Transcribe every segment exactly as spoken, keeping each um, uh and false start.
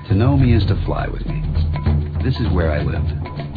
To know me is to fly with me. This is where I live.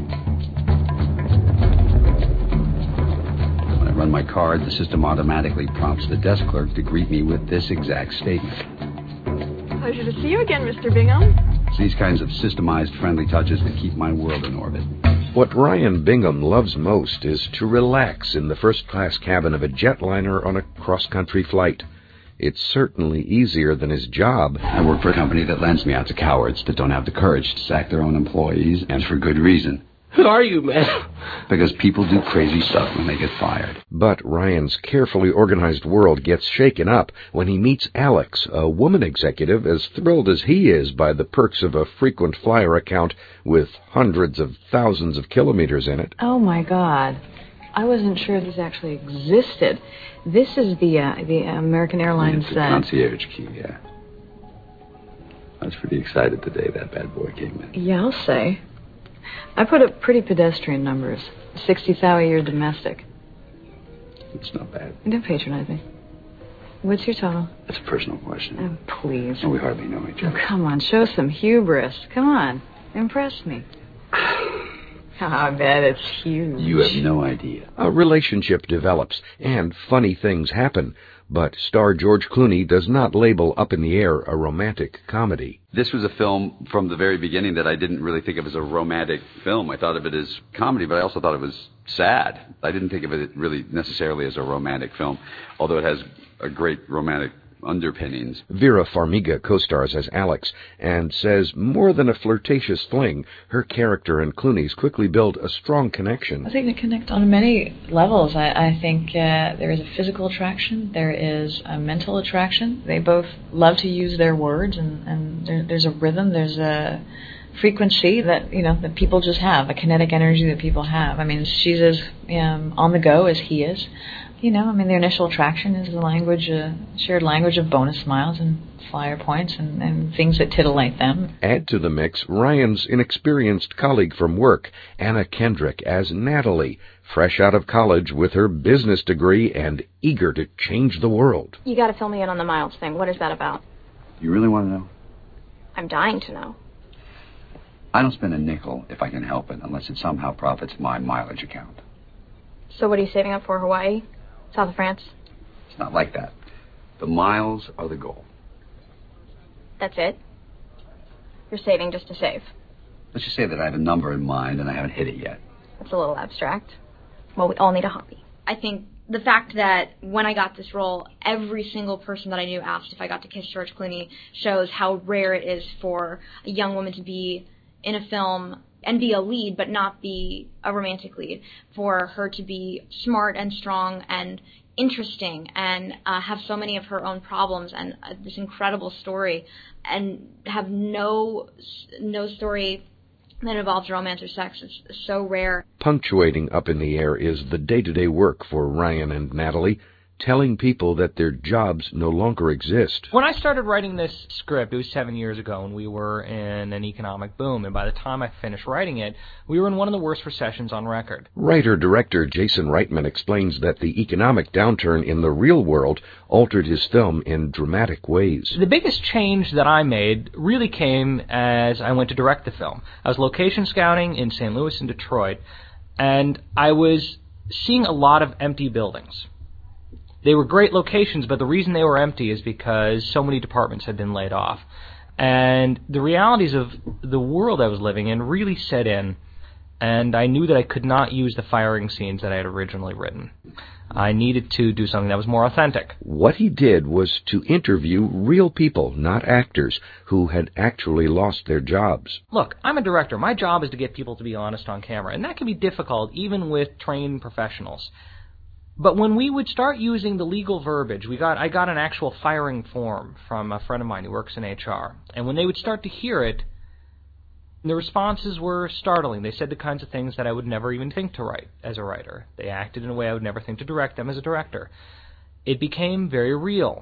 When I run my card, the system automatically prompts the desk clerk to greet me with this exact statement. Pleasure to see you again, Mister Bingham. It's these kinds of systemized friendly touches that keep my world in orbit. What Ryan Bingham loves most is to relax in the first-class cabin of a jetliner on a cross-country flight. It's certainly easier than his job. I work for a company that lends me out to cowards that don't have the courage to sack their own employees, and for good reason. Who are you, man? Because people do crazy stuff when they get fired. But Ryan's carefully organized world gets shaken up when he meets Alex, a woman executive as thrilled as he is by the perks of a frequent flyer account with hundreds of thousands of kilometers in it. Oh, my God. I wasn't sure this actually existed. This is the uh, the American Airlines... It's a concierge key, yeah. I was pretty excited the day that bad boy came in. Yeah, I'll say. I put up pretty pedestrian numbers. sixty thousand a year domestic. It's not bad. Don't patronize me. What's your total? That's a personal question. Oh, please. Oh, we hardly know each other. Oh, come on, show some hubris. Come on, impress me. Oh, I bet it's huge. You have no idea. A relationship develops, and funny things happen. But star George Clooney does not label Up in the Air a romantic comedy. This was a film from the very beginning that I didn't really think of as a romantic film. I thought of it as comedy, but I also thought it was sad. I didn't think of it really necessarily as a romantic film, although it has a great romantic underpinnings. Vera Farmiga co-stars as Alex and says more than a flirtatious fling, her character and Clooney's quickly build a strong connection. I think they connect on many levels. I, I think uh, there is a physical attraction, there is a mental attraction. They both love to use their words, and, and there, there's a rhythm, there's a frequency that, you know, that people just have, a kinetic energy that people have. I mean, she's as um, on the go as he is. You know, I mean, their initial attraction is the language, uh, shared language of bonus miles and flyer points and, and things that titillate them. Add to the mix Ryan's inexperienced colleague from work, Anna Kendrick, as Natalie, fresh out of college with her business degree and eager to change the world. You got to fill me in on the miles thing. What is that about? You really want to know? I'm dying to know. I don't spend a nickel if I can help it, unless it somehow profits my mileage account. So what are you saving up for, Hawaii? South of France? It's not like that. The miles are the goal. That's it? You're saving just to save? Let's just say that I have a number in mind and I haven't hit it yet. That's a little abstract. Well, we all need a hobby. I think the fact that when I got this role, every single person that I knew asked if I got to kiss George Clooney shows how rare it is for a young woman to be in a film and be a lead, but not be a romantic lead, for her to be smart and strong and interesting and uh, have so many of her own problems and uh, this incredible story, and have no no story that involves romance or sex. It's so rare. Punctuating Up in the Air is the day-to-day work for Ryan and Natalie, telling people that their jobs no longer exist. When I started writing this script, it was seven years ago, and we were in an economic boom, and by the time I finished writing it, we were in one of the worst recessions on record. Writer-director Jason Reitman explains that the economic downturn in the real world altered his film in dramatic ways. The biggest change that I made really came as I went to direct the film. I was location scouting in Saint Louis and Detroit, and I was seeing a lot of empty buildings. They were great locations, but the reason they were empty is because so many departments had been laid off. And the realities of the world I was living in really set in, and I knew that I could not use the firing scenes that I had originally written. I needed to do something that was more authentic. What he did was to interview real people, not actors, who had actually lost their jobs. Look, I'm a director. My job is to get people to be honest on camera, and that can be difficult even with trained professionals. But when we would start using the legal verbiage, we got I got an actual firing form from a friend of mine who works in H R. And when they would start to hear it, the responses were startling. They said the kinds of things that I would never even think to write as a writer. They acted in a way I would never think to direct them as a director. It became very real.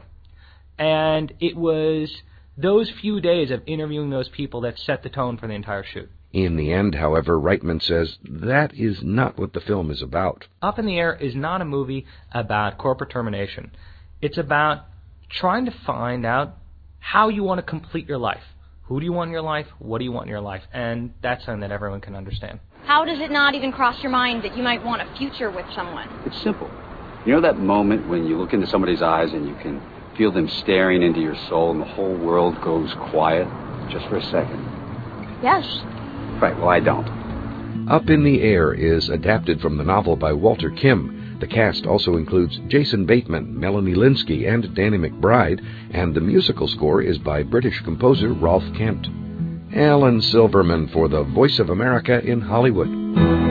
And it was those few days of interviewing those people that set the tone for the entire shoot. In the end, however, Reitman says that is not what the film is about. Up in the Air is not a movie about corporate termination. It's about trying to find out how you want to complete your life. Who do you want in your life? What do you want in your life? And that's something that everyone can understand. How does it not even cross your mind that you might want a future with someone? It's simple. You know that moment when you look into somebody's eyes and you can feel them staring into your soul and the whole world goes quiet just for a second? Yes. Right, well, I don't. Up in the Air is adapted from the novel by Walter Kim. The cast also includes Jason Bateman, Melanie Linsky, and Danny McBride, and the musical score is by British composer Rolf Kent. Alan Silverman for the Voice of America in Hollywood.